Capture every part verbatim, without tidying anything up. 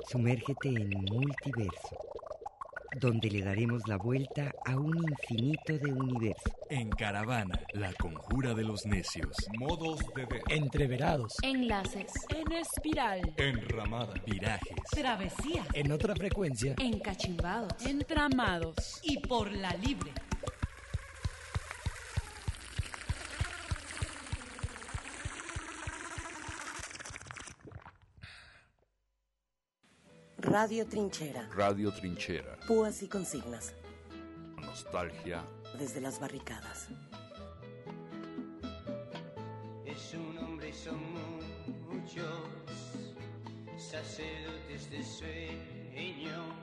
Sumérgete en Multiverso, donde le daremos la vuelta a un infinito de universo. En Caravana, la conjura de los necios. Modos de ver. Entreverados. Enlaces. En espiral. Enramada. Virajes. Travesías. En otra frecuencia. Encachimbados. Entramados. Y por la libre. Radio Trinchera. Radio Trinchera. Púas y consignas. Nostalgia. Desde las barricadas. Es un hombre y son muchos sacerdotes de sueño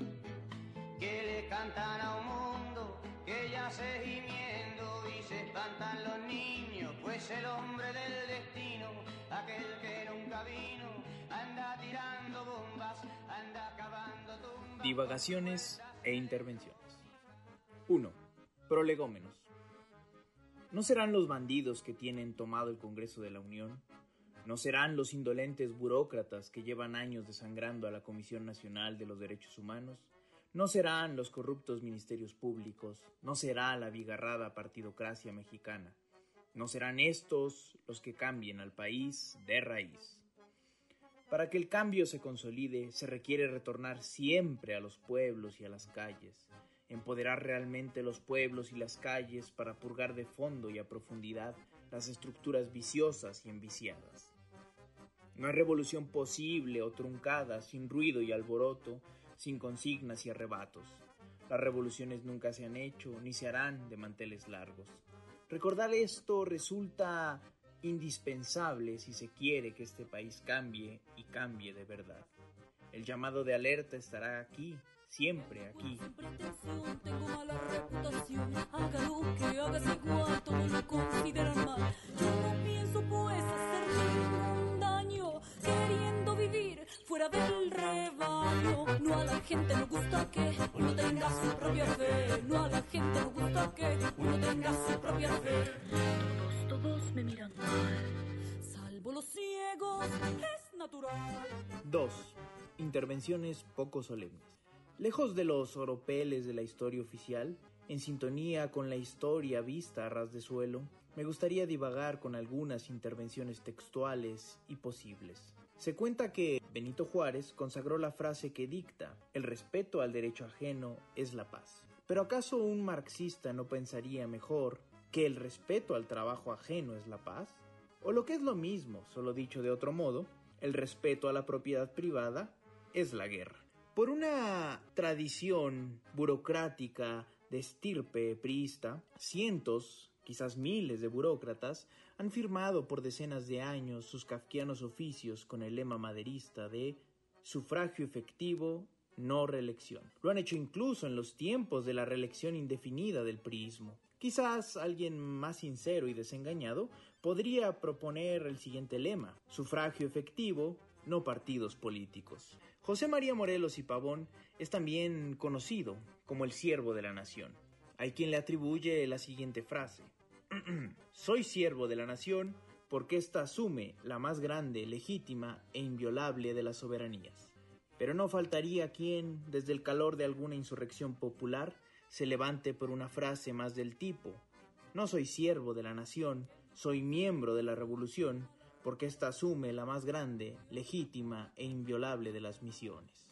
que le cantan a un mundo que ya se gimiendo y se espantan los niños, pues el hombre del destino, aquel que nunca vino, anda tirando bombas, anda cavando tumbas. Divagaciones e intervenciones. uno. Prolegómenos. ¿No serán los bandidos que tienen tomado el Congreso de la Unión? ¿No serán los indolentes burócratas que llevan años desangrando a la Comisión Nacional de los Derechos Humanos? ¿No serán los corruptos ministerios públicos? ¿No será la abigarrada partidocracia mexicana? ¿No serán estos los que cambien al país de raíz? Para que el cambio se consolide, se requiere retornar siempre a los pueblos y a las calles, empoderar realmente los pueblos y las calles para purgar de fondo y a profundidad las estructuras viciosas y enviciadas. No hay revolución posible o truncada sin ruido y alboroto, sin consignas y arrebatos. Las revoluciones nunca se han hecho ni se harán de manteles largos. Recordar esto resulta indispensable si se quiere que este país cambie y cambie de verdad. El llamado de alerta estará aquí, siempre aquí. Sin pretensión, tengo mala reputación. Haga lo que haga, es igual, todos lo consideran mal. Yo no pienso pues hacer ningún daño, queriendo vivir fuera del rebaño. No a la gente le gusta que uno tenga su propia fe. No a la gente le gusta que uno tenga su propia fe. Todos, todos me miran mal, salvo los ciegos, es natural. dos. Intervenciones poco solemnes. Lejos de los oropeles de la historia oficial, en sintonía con la historia vista a ras de suelo, me gustaría divagar con algunas intervenciones textuales y posibles. Se cuenta que Benito Juárez consagró la frase que dicta: el respeto al derecho ajeno es la paz. ¿Pero acaso un marxista no pensaría mejor que el respeto al trabajo ajeno es la paz? O lo que es lo mismo, solo dicho de otro modo, el respeto a la propiedad privada es la guerra. Por una tradición burocrática de estirpe priista, cientos, quizás miles de burócratas han firmado por decenas de años sus kafkianos oficios con el lema maderista de sufragio efectivo, no reelección. Lo han hecho incluso en los tiempos de la reelección indefinida del priismo. Quizás alguien más sincero y desengañado podría proponer el siguiente lema: sufragio efectivo, no partidos políticos. José María Morelos y Pavón es también conocido como el siervo de la nación. Hay quien le atribuye la siguiente frase: soy siervo de la nación porque ésta asume la más grande, legítima e inviolable de las soberanías. Pero no faltaría quien, desde el calor de alguna insurrección popular, se levante por una frase más del tipo: no soy siervo de la nación, soy miembro de la revolución, porque ésta asume la más grande, legítima e inviolable de las misiones.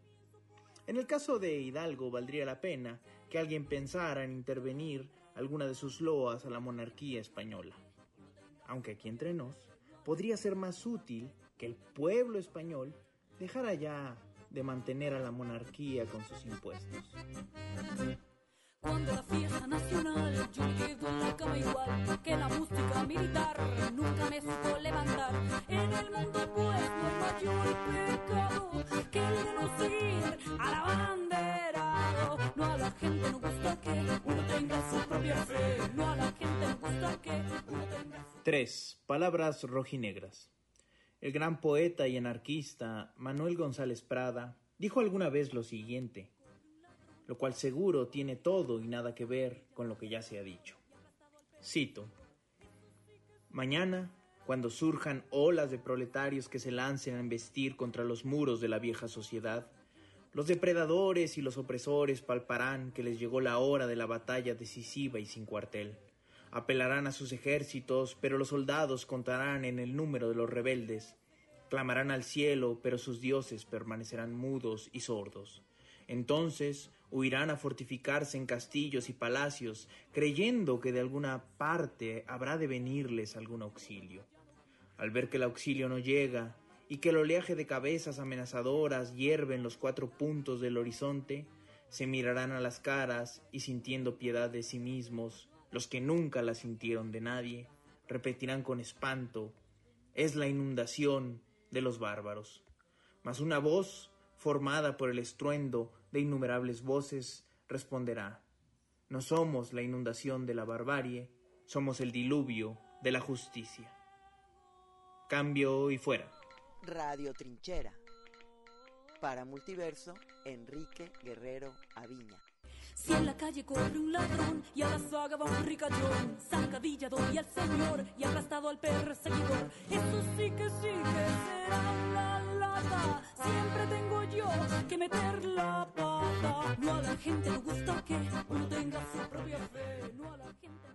En el caso de Hidalgo valdría la pena que alguien pensara en intervenir alguna de sus loas a la monarquía española. Aunque aquí entre nos, podría ser más útil que el pueblo español dejara ya de mantener a la monarquía con sus impuestos. Cuando la fiesta nacional yo me quedo en la cama igual que la música militar nunca me supo levantar. En el mundo pues no hay mayor pecado que el de no seguir al abanderado. No a la gente nos gusta que uno tenga su propia fe. No a la gente nos gusta que uno tenga su... tres. Palabras rojinegras. El gran poeta y anarquista Manuel González Prada dijo alguna vez lo siguiente, lo cual seguro tiene todo y nada que ver con lo que ya se ha dicho. Cito: mañana cuando surjan olas de proletarios que se lancen a embestir contra los muros de la vieja sociedad, los depredadores y los opresores palparán que les llegó la hora de la batalla decisiva y sin cuartel. Apelarán a sus ejércitos, pero los soldados contarán en el número de los rebeldes. Clamarán al cielo, pero sus dioses permanecerán mudos y sordos. Entonces huirán a fortificarse en castillos y palacios, creyendo que de alguna parte habrá de venirles algún auxilio. Al ver que el auxilio no llega, y que el oleaje de cabezas amenazadoras hierve en los cuatro puntos del horizonte, se mirarán a las caras y sintiendo piedad de sí mismos, los que nunca la sintieron de nadie, repetirán con espanto: es la inundación de los bárbaros. Mas una voz, formada por el estruendo de innumerables voces, responderá: no somos la inundación de la barbarie, somos el diluvio de la justicia. Cambio y fuera. Radio Trinchera. Para Multiverso, Enrique Guerrero Aviña. Si en la calle corre un ladrón y a la saga va un ricachón, zancadilla doy al señor y aplastado al perseguidor. Eso sí que sí que será una lata. Siempre tengo yo que meter la pata. No a la gente le gusta que uno tenga su propia fe. No a la gente le gusta.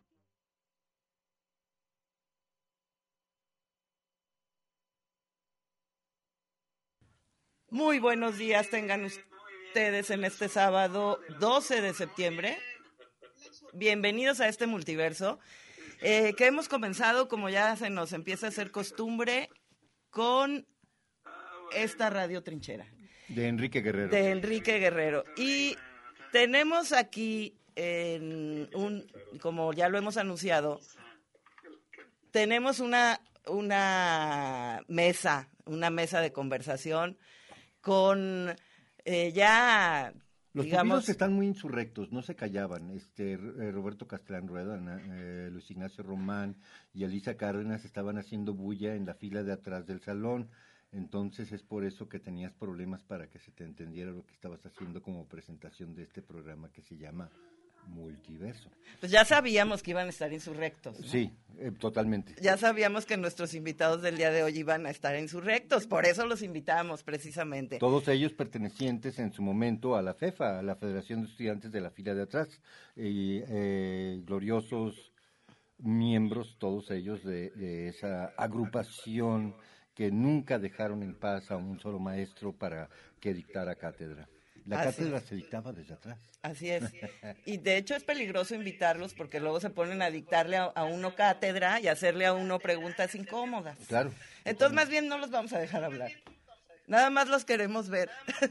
Muy buenos días tengan ustedes en este sábado doce de septiembre. Bienvenidos a este multiverso eh, que hemos comenzado, como ya se nos empieza a hacer costumbre, con esta Radio Trinchera. De Enrique Guerrero. De Enrique Guerrero. Y tenemos aquí, en un, como ya lo hemos anunciado, tenemos una, una mesa, una mesa de conversación con eh, ya, Los digamos... pupilos están muy insurrectos, no se callaban. Este eh, Roberto Castellán Rueda, eh, Luis Ignacio Román y Elisa Cárdenas estaban haciendo bulla en la fila de atrás del salón. Entonces es por eso que tenías problemas para que se te entendiera lo que estabas haciendo como presentación de este programa que se llama Multiverso. Pues ya sabíamos que iban a estar insurrectos, ¿no? Sí, eh, totalmente. Ya sabíamos que nuestros invitados del día de hoy iban a estar insurrectos, por eso los invitamos precisamente. Todos ellos pertenecientes en su momento a la FEFA, a la Federación de Estudiantes de la Fila de Atrás, y eh, gloriosos miembros, todos ellos de, de esa agrupación que nunca dejaron en paz a un solo maestro para que dictara cátedra. La Así cátedra es. se dictaba desde atrás. Así es. Y de hecho es peligroso invitarlos porque luego se ponen a dictarle a, a uno cátedra y hacerle a uno preguntas incómodas. Claro. Entonces más bien no los vamos a dejar hablar. Nada más los queremos ver.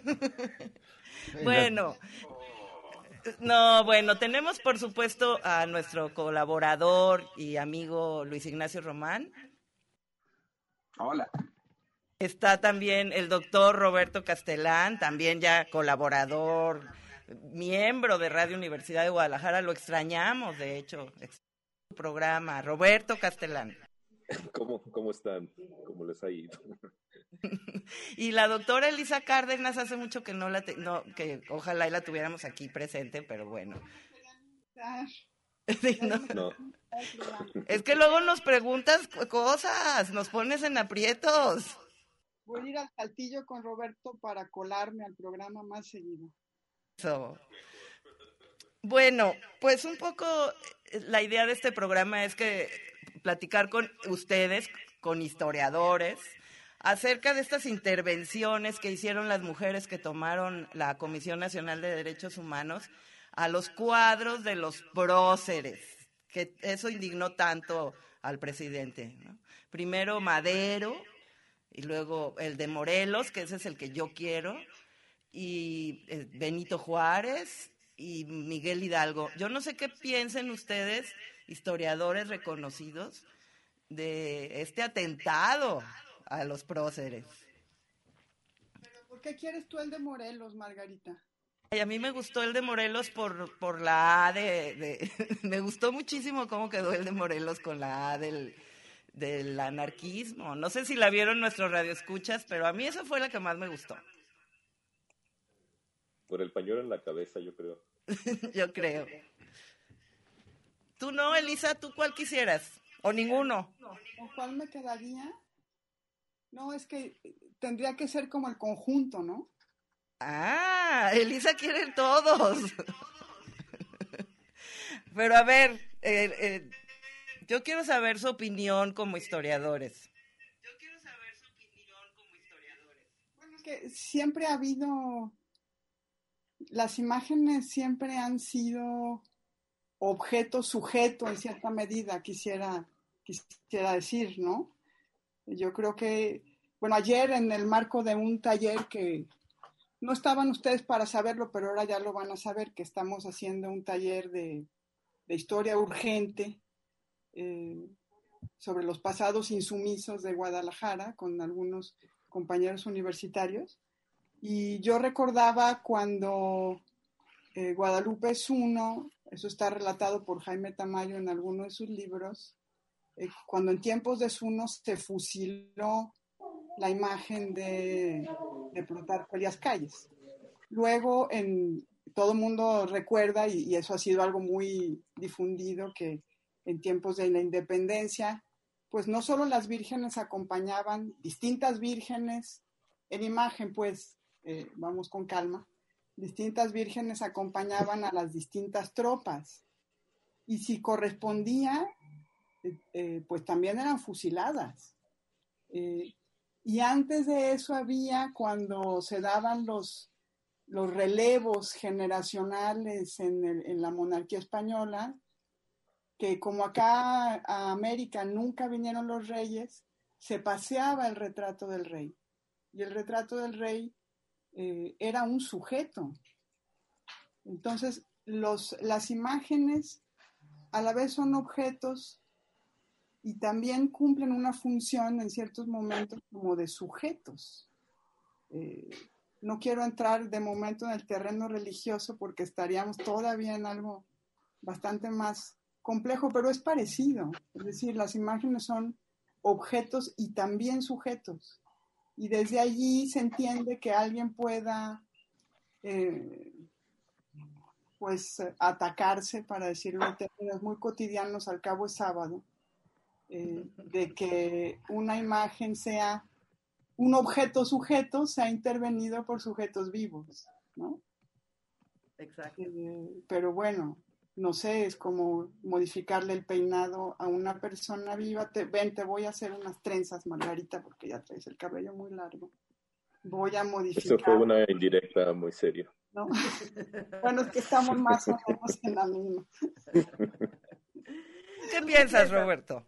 Bueno. No, bueno, tenemos por supuesto a nuestro colaborador y amigo Luis Ignacio Román. Hola. Está también el doctor Roberto Castellán, también ya colaborador, miembro de Radio Universidad de Guadalajara. Lo extrañamos, de hecho, el programa. Roberto Castellán. ¿Cómo, cómo están? ¿Cómo les ha ido? Y la doctora Elisa Cárdenas, hace mucho que no la, te, no, que ojalá y la tuviéramos aquí presente, pero bueno. Sí, ¿no? No. Es que luego nos preguntas cosas, nos pones en aprietos. Voy a ir al Saltillo con Roberto para colarme al programa más seguido. So. Bueno, pues un poco la idea de este programa es que platicar con ustedes, con historiadores, acerca de estas intervenciones que hicieron las mujeres que tomaron la Comisión Nacional de Derechos Humanos a los cuadros de los próceres, que eso indignó tanto al presidente, ¿no? Primero Madero, y luego el de Morelos, que ese es el que yo quiero, y Benito Juárez y Miguel Hidalgo. Yo no sé qué piensen ustedes, historiadores reconocidos, de este atentado a los próceres. ¿Pero por qué quieres tú el de Morelos, Margarita? Y a mí me gustó el de Morelos por, por la A de... de me gustó muchísimo cómo quedó el de Morelos con la A del... del anarquismo. No sé si la vieron nuestros radioescuchas, pero a mí esa fue la que más me gustó. Por el pañuelo en la cabeza, yo creo. Yo creo. Tú no, Elisa, ¿tú cuál quisieras? ¿O ninguno? ¿Con cuál me quedaría? No, es que tendría que ser como el conjunto, ¿no? Ah, Elisa quiere todos. Pero a ver, eh, eh, yo quiero saber su opinión como historiadores. Yo quiero saber su opinión como historiadores. Bueno, es que siempre ha habido, las imágenes siempre han sido objeto sujeto en cierta medida, quisiera, quisiera decir, ¿no? Yo creo que, bueno, ayer en el marco de un taller que no estaban ustedes para saberlo, pero ahora ya lo van a saber, que estamos haciendo un taller de, de historia urgente eh, sobre los pasados insumisos de Guadalajara con algunos compañeros universitarios. Y yo recordaba cuando eh, Guadalupe Zuno, eso está relatado por Jaime Tamayo en alguno de sus libros, eh, cuando en tiempos de Zuno se fusiló la imagen de, de Plutarco Elías Calles. Luego, en, todo el mundo recuerda, y, y eso ha sido algo muy difundido, que en tiempos de la independencia, pues no solo las vírgenes acompañaban, distintas vírgenes en imagen, pues, eh, vamos con calma, distintas vírgenes acompañaban a las distintas tropas. Y si correspondía, eh, eh, pues también eran fusiladas. Eh, y antes de eso había, cuando se daban los, los relevos generacionales en, el, en la monarquía española, que como acá a América nunca vinieron los reyes, se paseaba el retrato del rey. Y el retrato del rey eh, era un sujeto. Entonces, los, las imágenes a la vez son objetos y también cumplen una función en ciertos momentos como de sujetos. Eh, no quiero entrar de momento en el terreno religioso porque estaríamos todavía en algo bastante más complejo, pero es parecido. Es decir, las imágenes son objetos y también sujetos. Y desde allí se entiende que alguien pueda eh, pues atacarse, para decirlo en términos muy cotidianos, al cabo es sábado, eh, de que una imagen sea un objeto sujeto, sea intervenido por sujetos vivos, ¿no? Exacto. Eh, pero bueno, no sé, es como modificarle el peinado a una persona viva. Te, ven, te voy a hacer unas trenzas, Margarita, porque ya traes el cabello muy largo. Voy a modificar. Eso fue una indirecta muy seria. ¿No? Bueno, es que estamos más o menos en la misma. ¿Qué piensas, Roberto?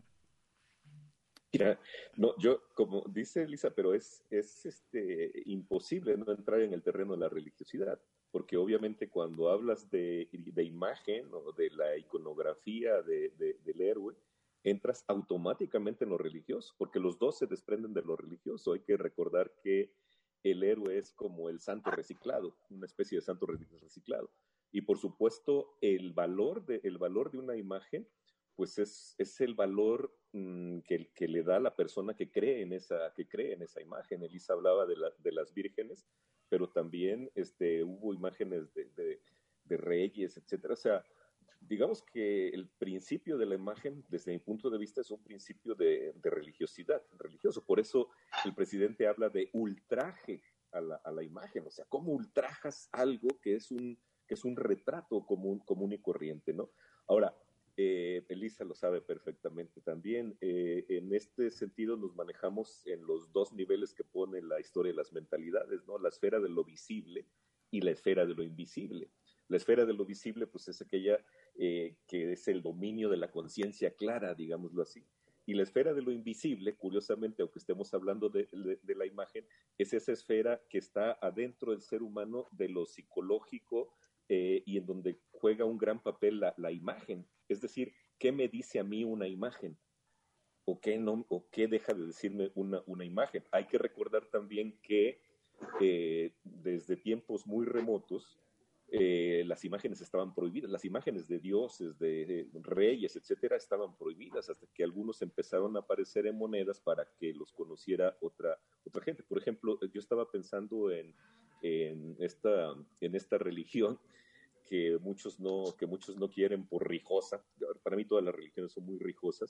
Mira, no, yo, como dice Elisa, pero es, es este, imposible no entrar en el terreno de la religiosidad, porque obviamente cuando hablas de, de imagen o de la iconografía de, de, del héroe, entras automáticamente en lo religioso, porque los dos se desprenden de lo religioso. Hay que recordar que el héroe es como el santo reciclado, una especie de santo reciclado. Y por supuesto, el valor de, el valor de una imagen, pues es, es el valor mmm, que, que le da a la persona que cree en esa, que cree en esa imagen. Elisa hablaba de, la, de las vírgenes, pero también este, hubo imágenes de, de, de reyes, etcétera. O sea, digamos que el principio de la imagen, desde mi punto de vista, es un principio de, de religiosidad, religioso. Por eso el presidente habla de ultraje a la, a la imagen. O sea, ¿cómo ultrajas algo que es un, que es un retrato común, común y corriente, ¿no? Ahora, eh, Elisa lo sabe perfectamente también. Eh, en este sentido nos manejamos en los dos niveles que pone la historia de las mentalidades, ¿no? La esfera de lo visible y la esfera de lo invisible. La esfera de lo visible, pues es aquella eh, que es el dominio de la conciencia clara, digámoslo así. Y la esfera de lo invisible, curiosamente, aunque estemos hablando de, de, de la imagen, es esa esfera que está adentro del ser humano, de lo psicológico, eh, y en donde juega un gran papel la, la imagen. Es decir, ¿qué me dice a mí una imagen? ¿O qué, no, o qué deja de decirme una, una imagen? Hay que recordar también que eh, desde tiempos muy remotos, Eh, las imágenes estaban prohibidas, las imágenes de dioses, de, de reyes, etcétera, estaban prohibidas hasta que algunos empezaron a aparecer en monedas para que los conociera otra, otra gente. Por ejemplo, yo estaba pensando en, en, esta, en esta religión que muchos, no, que muchos no quieren por rijosa. Para mí todas las religiones son muy rijosas,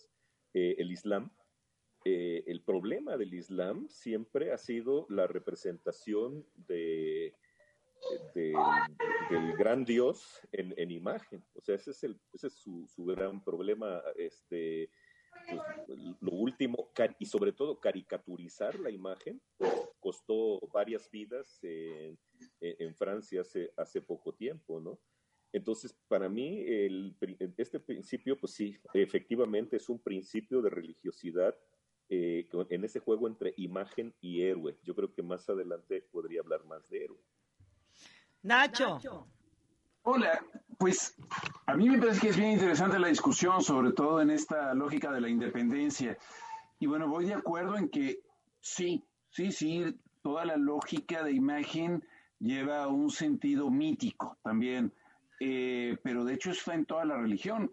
eh, el Islam, eh, el problema del Islam siempre ha sido la representación de, de, del gran Dios en, en imagen. O sea, ese es, el, ese es su, su gran problema, este, pues, lo último, y sobre todo caricaturizar la imagen, pues, costó varias vidas en, en Francia hace, hace poco tiempo, ¿no? Entonces, para mí, el, este principio, pues sí, efectivamente es un principio de religiosidad eh, en ese juego entre imagen y héroe. Yo creo que más adelante podría hablar más de héroe. Nacho. Hola, pues a mí me parece que es bien interesante la discusión, sobre todo en esta lógica de la independencia. Y bueno, voy de acuerdo en que sí, sí, sí, toda la lógica de imagen lleva un sentido mítico también. Eh, pero de hecho está en toda la religión.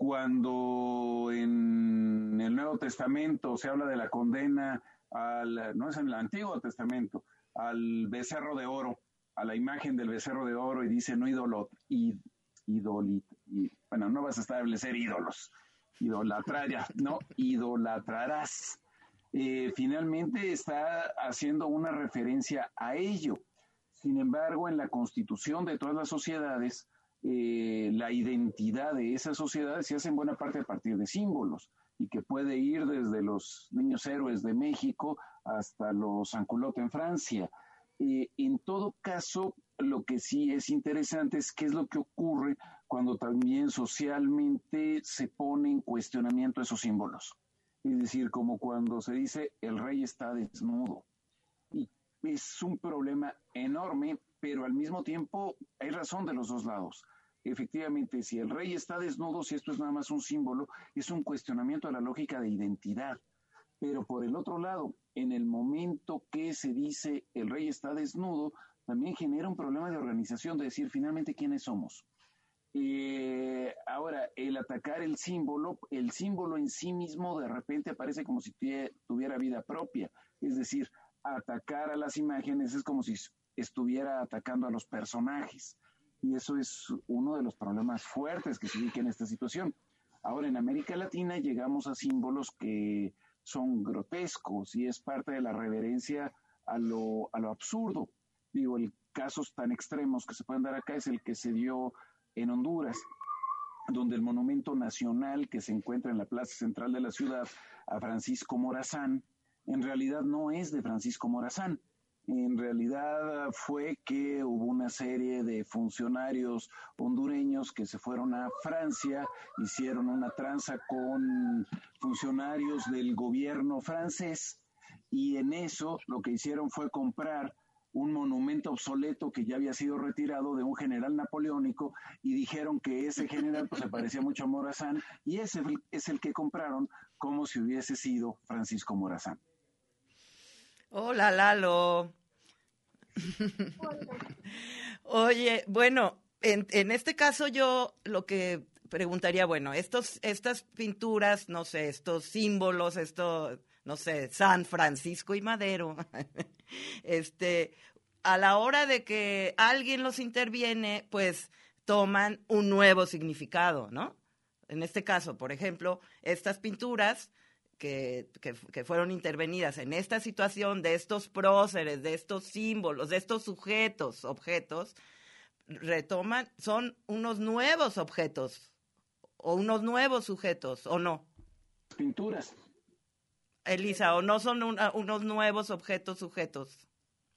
Cuando en el Nuevo Testamento se habla de la condena, al, no es en el Antiguo Testamento, al becerro de oro, a la imagen del becerro de oro, y dice no idolot, id, idolit, y, bueno, no vas a establecer ídolos, idolatrar, no idolatrarás. Eh, finalmente está haciendo una referencia a ello. Sin embargo, en la constitución de todas las sociedades, Eh, la identidad de esas sociedades se hace en buena parte a partir de símbolos, y que puede ir desde los niños héroes de México hasta los sans-culottes en Francia. Eh, en todo caso, lo que sí es interesante es qué es lo que ocurre cuando también socialmente se pone en cuestionamiento esos símbolos. Es decir, como cuando se dice el rey está desnudo. Y es un problema enorme, pero al mismo tiempo hay razón de los dos lados. Efectivamente, si el rey está desnudo, si esto es nada más un símbolo, es un cuestionamiento a la lógica de identidad. Pero por el otro lado, en el momento que se dice el rey está desnudo, también genera un problema de organización, de decir finalmente quiénes somos. Eh, ahora, el atacar el símbolo, el símbolo en sí mismo de repente aparece como si tuviera vida propia. Es decir, atacar a las imágenes es como si estuviera atacando a los personajes. Y eso es uno de los problemas fuertes que se vive en esta situación. Ahora, en América Latina llegamos a símbolos que son grotescos y es parte de la reverencia a lo, a lo absurdo. Digo, el casos tan extremos que se pueden dar acá es el que se dio en Honduras, donde el monumento nacional que se encuentra en la plaza central de la ciudad a Francisco Morazán, en realidad no es de Francisco Morazán. En realidad fue que hubo una serie de funcionarios hondureños que se fueron a Francia, hicieron una tranza con funcionarios del gobierno francés, y en eso lo que hicieron fue comprar un monumento obsoleto que ya había sido retirado de un general napoleónico, y dijeron que ese general pues se parecía mucho a Morazán, y ese es el que compraron como si hubiese sido Francisco Morazán. Hola, Lalo. Oye, bueno, en, en este caso yo lo que preguntaría, bueno, estos, estas pinturas, no sé, estos símbolos, esto, no sé, San Francisco y Madero, este, a la hora de que alguien los interviene, pues toman un nuevo significado, ¿no? En este caso, por ejemplo, estas pinturas Que, que, que fueron intervenidas en esta situación de estos próceres, de estos símbolos, de estos sujetos, objetos, retoman, son unos nuevos objetos o unos nuevos sujetos, ¿o no? Pinturas. Elisa, ¿o no son una, unos nuevos objetos, sujetos?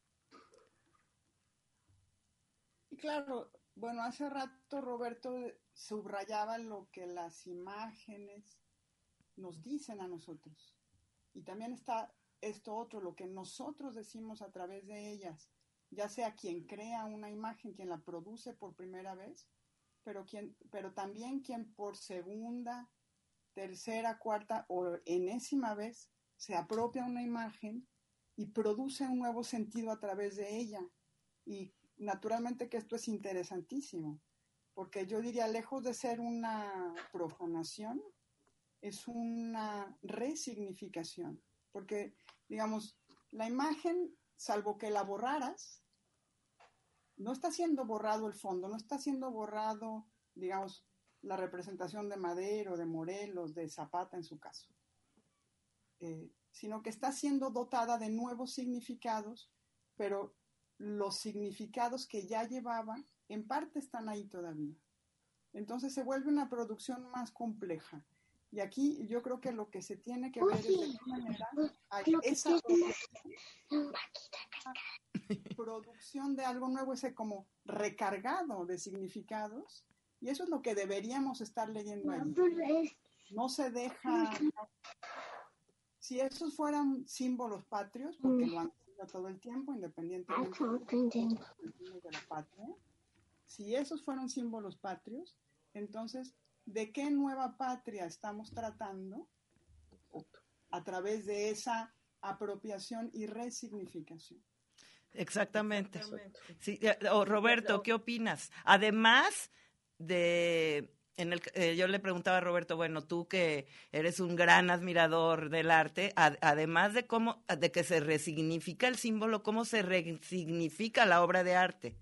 Y claro, bueno, hace rato Roberto subrayaba lo que las imágenes nos dicen a nosotros. Y también está esto otro, lo que nosotros decimos a través de ellas, ya sea quien crea una imagen, quien la produce por primera vez, pero, quien, pero también quien por segunda, tercera, cuarta o enésima vez se apropia una imagen y produce un nuevo sentido a través de ella. Y naturalmente que esto es interesantísimo, porque yo diría, lejos de ser una profanación, es una resignificación, porque, digamos, la imagen, salvo que la borraras, no está siendo borrado el fondo, no está siendo borrado, digamos, la representación de Madero, de Morelos, de Zapata en su caso. eh, sino que está siendo dotada de nuevos significados, pero los significados que ya llevaba en parte están ahí todavía. Entonces se vuelve una producción más compleja. Y aquí yo creo que lo que se tiene que ver es de qué manera hay esa producción, producción de algo nuevo, ese como recargado de significados, y eso es lo que deberíamos estar leyendo ahí. No se deja... Si esos fueran símbolos patrios, porque lo han sido todo el tiempo, independientemente de la patria, si esos fueron símbolos patrios, entonces, ¿de qué nueva patria estamos tratando a través de esa apropiación y resignificación? Exactamente. Sí, oh, Roberto, ¿qué opinas? Además de... En el, eh, yo le preguntaba a Roberto, bueno, tú que eres un gran admirador del arte, ad, además de cómo, de que se resignifica el símbolo, ¿cómo se resignifica la obra de arte?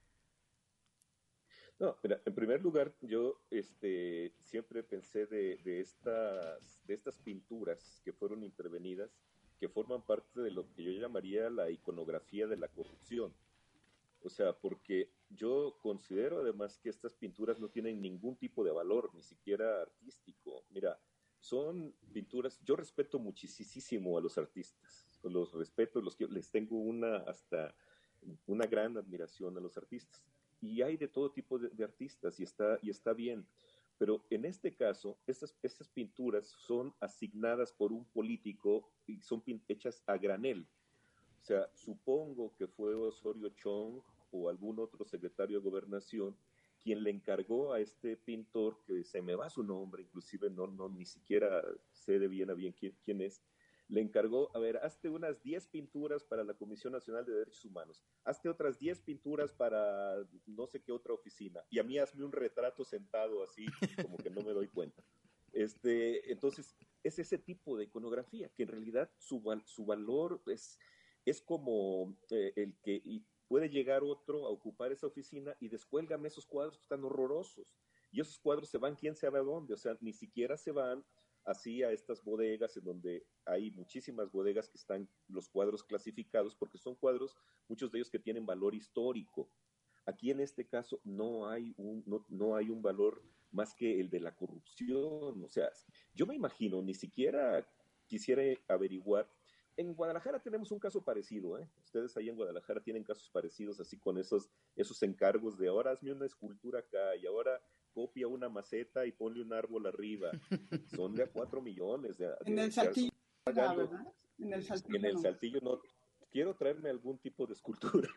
No, mira, en primer lugar, yo este, siempre pensé de, de, estas, de estas pinturas que fueron intervenidas, que forman parte de lo que yo llamaría la iconografía de la corrupción. O sea, porque yo considero además que estas pinturas no tienen ningún tipo de valor, ni siquiera artístico. Mira, son pinturas, yo respeto muchísimo a los artistas, los respeto, los que les tengo una hasta una gran admiración a los artistas. Y hay de todo tipo de, de artistas y está, y está bien. Pero en este caso, estas, estas pinturas son asignadas por un político y son pin- hechas a granel. O sea, supongo que fue Osorio Chong o algún otro secretario de Gobernación quien le encargó a este pintor, que se me va su nombre, inclusive no, no ni siquiera sé de bien a bien quién, quién es, le encargó, a ver, hazte unas diez pinturas para la Comisión Nacional de Derechos Humanos, hazte otras diez pinturas para no sé qué otra oficina, y a mí hazme un retrato sentado así, como que no me doy cuenta. Este, entonces, es ese tipo de iconografía, que en realidad su, su valor es, es como eh, el que y puede llegar otro a ocupar esa oficina y descuélgame esos cuadros que están horrorosos. Y esos cuadros se van quién sabe a dónde, o sea, ni siquiera se van así a estas bodegas en donde hay muchísimas bodegas que están los cuadros clasificados, porque son cuadros, muchos de ellos que tienen valor histórico. Aquí en este caso no hay un, no, no hay un valor más que el de la corrupción. O sea, yo me imagino, ni siquiera quisiera averiguar. En Guadalajara tenemos un caso parecido, ¿eh? Ustedes ahí en Guadalajara tienen casos parecidos, así con esos, esos encargos de ahora hazme una escultura acá y ahora copia una maceta y ponle un árbol arriba. Son de a cuatro millones. De, de, en el Saltillo, ¿verdad? En el Saltillo. En el Saltillo no. Quiero traerme algún tipo de escultura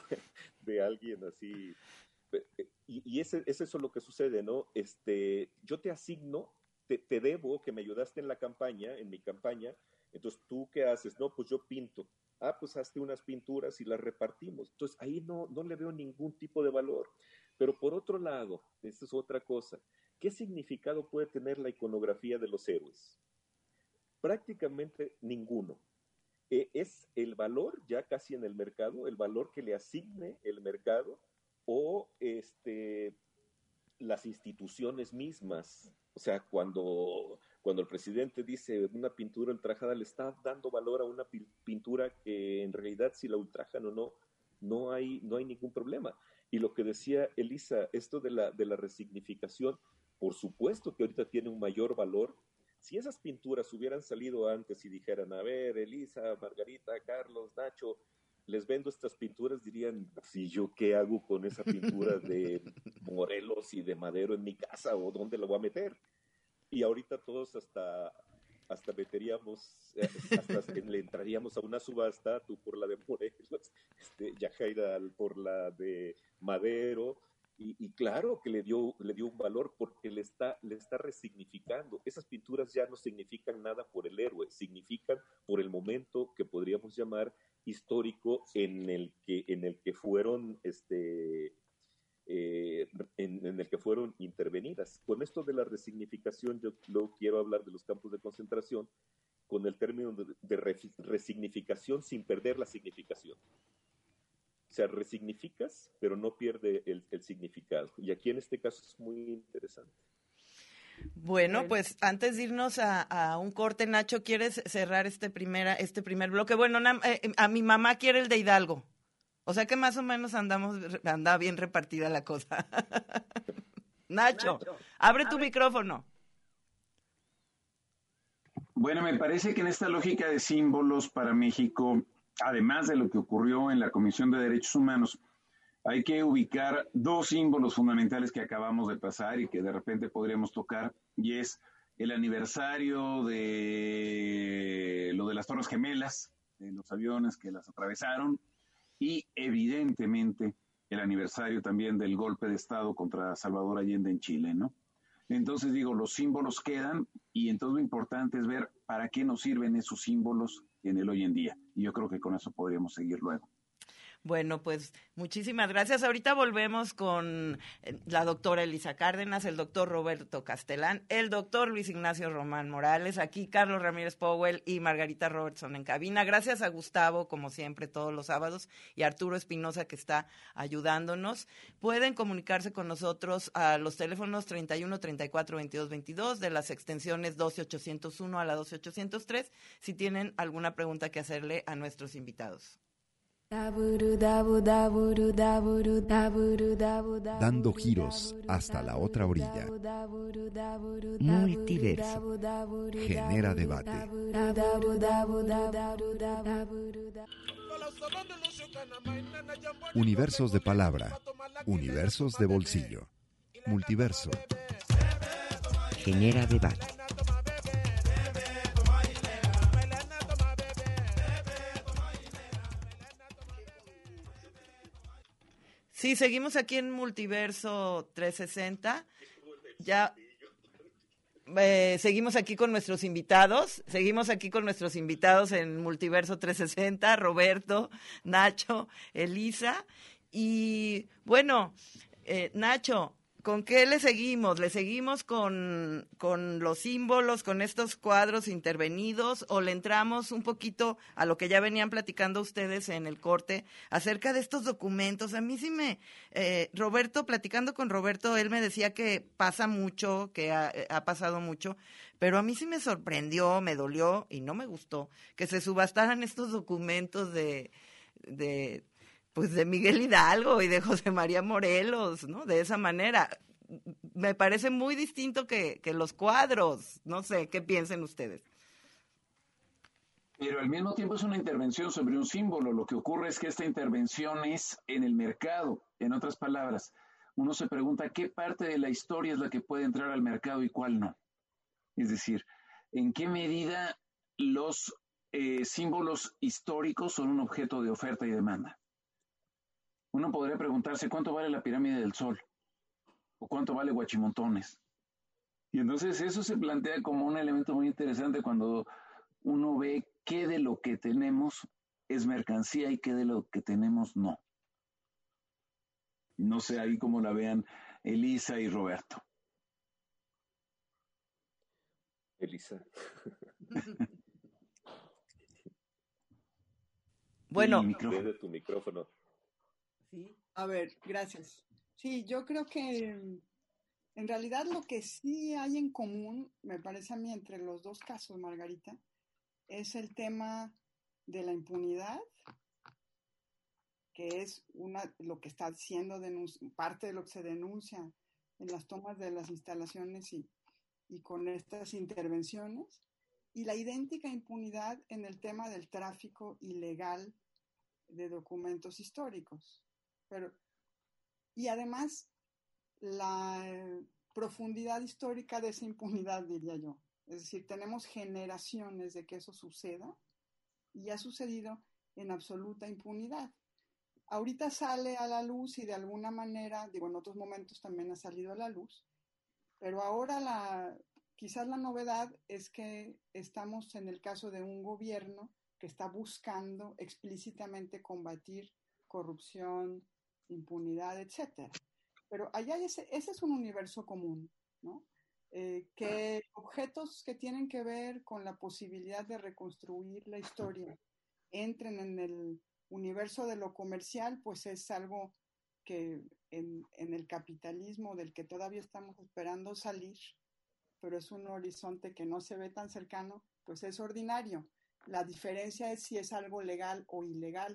de alguien así. Y, y ese, es eso lo que sucede, ¿no? Este, yo te asigno, te, te debo que me ayudaste en la campaña, en mi campaña. Entonces, ¿tú qué haces? No, pues yo pinto. Ah, pues hazte unas pinturas y las repartimos. Entonces, ahí no, no le veo ningún tipo de valor. Pero por otro lado, esa es otra cosa. ¿Qué significado puede tener la iconografía de los héroes? Prácticamente ninguno. Eh, es el valor ya casi en el mercado, el valor que le asigne el mercado o este, las instituciones mismas. O sea, cuando, cuando el presidente dice una pintura ultrajada, le está dando valor a una pintura que en realidad si la ultrajan o no, no hay, no hay ningún problema. Y lo que decía Elisa, esto de la, de la resignificación, por supuesto que ahorita tiene un mayor valor. Si esas pinturas hubieran salido antes y dijeran, a ver, Elisa, Margarita, Carlos, Nacho, les vendo estas pinturas, dirían, si yo qué hago con esa pintura de Morelos y de Madero en mi casa, o dónde la voy a meter. Y ahorita todos hasta, hasta meteríamos, hasta le entraríamos a una subasta, tú por la de Morelos, este, Yajaira por la de Madero, y, y claro que le dio, le dio un valor porque le está, le está resignificando. Esas pinturas ya no significan nada por el héroe, significan por el momento que podríamos llamar histórico en el que, en el que fueron este, eh, en, en el que fueron intervenidas. Con esto de la resignificación, yo luego quiero hablar de los campos de concentración con el término de, de resignificación sin perder la significación. O sea, resignificas, pero no pierde el, el significado. Y aquí en este caso es muy interesante. Bueno, pues antes de irnos a, a un corte, Nacho, ¿quieres cerrar este, primera, este primer bloque? Bueno, na, eh, a mi mamá quiere el de Hidalgo. O sea que más o menos andamos, anda bien repartida la cosa. Nacho, Nacho, abre tu abre. micrófono. Bueno, me parece que en esta lógica de símbolos para México, además de lo que ocurrió en la Comisión de Derechos Humanos, hay que ubicar dos símbolos fundamentales que acabamos de pasar y que de repente podríamos tocar, y es el aniversario de lo de las Torres Gemelas, de los aviones que las atravesaron, y evidentemente el aniversario también del golpe de Estado contra Salvador Allende en Chile, ¿no? Entonces digo, los símbolos quedan y entonces lo importante es ver para qué nos sirven esos símbolos en el hoy en día. Y yo creo que con eso podríamos seguir luego. Bueno, pues muchísimas gracias. Ahorita volvemos con la doctora Elisa Cárdenas, el doctor Roberto Castelán, el doctor Luis Ignacio Román Morales, aquí Carlos Ramírez Powell y Margarita Robertson en cabina. Gracias a Gustavo, como siempre, todos los sábados, y Arturo Espinosa, que está ayudándonos. Pueden comunicarse con nosotros a los teléfonos treinta y uno, treinta y cuatro, veintidós, veintidós, de las extensiones doce ochocientos uno a la doce ochocientos tres, si tienen alguna pregunta que hacerle a nuestros invitados. Dando giros hasta la otra orilla. Multiverso. Genera debate. Universos de palabra. Universos de bolsillo. Multiverso. Genera debate. Sí, seguimos aquí en Multiverso trescientos sesenta. Ya eh, seguimos aquí con nuestros invitados. Seguimos aquí con nuestros invitados en Multiverso trescientos sesenta, Roberto, Nacho, Elisa. Y bueno, eh, Nacho, ¿con qué le seguimos? ¿Le seguimos con, con los símbolos, con estos cuadros intervenidos, o le entramos un poquito a lo que ya venían platicando ustedes en el corte acerca de estos documentos? A mí sí me, eh, Roberto, platicando con Roberto, él me decía que pasa mucho, que ha, ha pasado mucho, pero a mí sí me sorprendió, me dolió y no me gustó que se subastaran estos documentos de... de pues de Miguel Hidalgo y de José María Morelos, ¿no? De esa manera. Me parece muy distinto que, que los cuadros. No sé, ¿qué piensen ustedes? Pero al mismo tiempo es una intervención sobre un símbolo. Lo que ocurre es que esta intervención es en el mercado. En otras palabras, uno se pregunta qué parte de la historia es la que puede entrar al mercado y cuál no. Es decir, ¿en qué medida los eh, símbolos históricos son un objeto de oferta y demanda? Uno podría preguntarse cuánto vale la pirámide del Sol o cuánto vale Huachimontones. Y entonces eso se plantea como un elemento muy interesante cuando uno ve qué de lo que tenemos es mercancía y qué de lo que tenemos no. No sé ahí cómo la vean Elisa y Roberto. Elisa. Bueno, desde tu micrófono. Sí, a ver, gracias. Sí, yo creo que en realidad lo que sí hay en común, me parece a mí, entre los dos casos, Margarita, es el tema de la impunidad, que es una lo que está siendo denunci- parte de lo que se denuncia en las tomas de las instalaciones y, y con estas intervenciones, y la idéntica impunidad en el tema del tráfico ilegal de documentos históricos. Pero, y además, la eh, profundidad histórica de esa impunidad, diría yo. Es decir, tenemos generaciones de que eso suceda y ha sucedido en absoluta impunidad. Ahorita sale a la luz y de alguna manera, digo, en otros momentos también ha salido a la luz, pero ahora la, quizás la novedad es que estamos en el caso de un gobierno que está buscando explícitamente combatir corrupción, impunidad, etcétera. Pero allá ese, ese es un universo común, ¿no? Eh, que objetos que tienen que ver con la posibilidad de reconstruir la historia entren en el universo de lo comercial, pues es algo que en, en el capitalismo del que todavía estamos esperando salir, pero es un horizonte que no se ve tan cercano, pues es ordinario. La diferencia es si es algo legal o ilegal.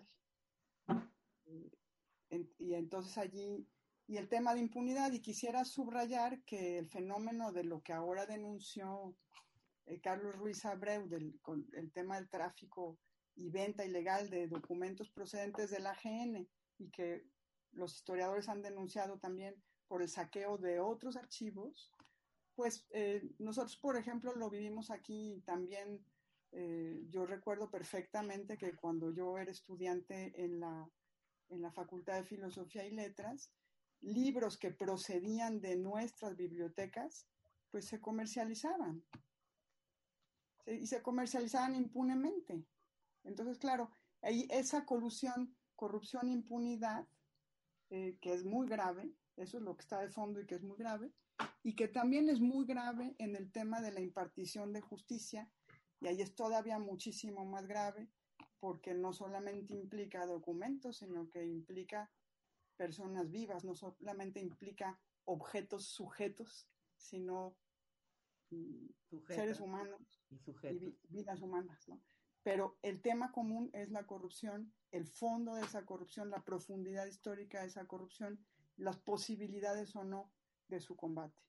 Y entonces allí, y el tema de impunidad, y quisiera subrayar que el fenómeno de lo que ahora denunció eh, Carlos Ruiz Abreu, del, con el tema del tráfico y venta ilegal de documentos procedentes de la A G N, y que los historiadores han denunciado también por el saqueo de otros archivos, pues eh, nosotros, por ejemplo, lo vivimos aquí también. Eh, yo recuerdo perfectamente que cuando yo era estudiante en la, en la Facultad de Filosofía y Letras, libros que procedían de nuestras bibliotecas, pues se comercializaban. ¿Sí? Y se comercializaban impunemente. Entonces, claro, ahí esa colusión, corrupción, impunidad, eh, que es muy grave, eso es lo que está de fondo y que es muy grave, y que también es muy grave en el tema de la impartición de justicia, y ahí es todavía muchísimo más grave, porque no solamente implica documentos, sino que implica personas vivas, no solamente implica objetos sujetos, sino Sujeta, seres humanos y, y vi, vidas humanas, ¿no? Pero el tema común es la corrupción, el fondo de esa corrupción, la profundidad histórica de esa corrupción, las posibilidades o no de su combate.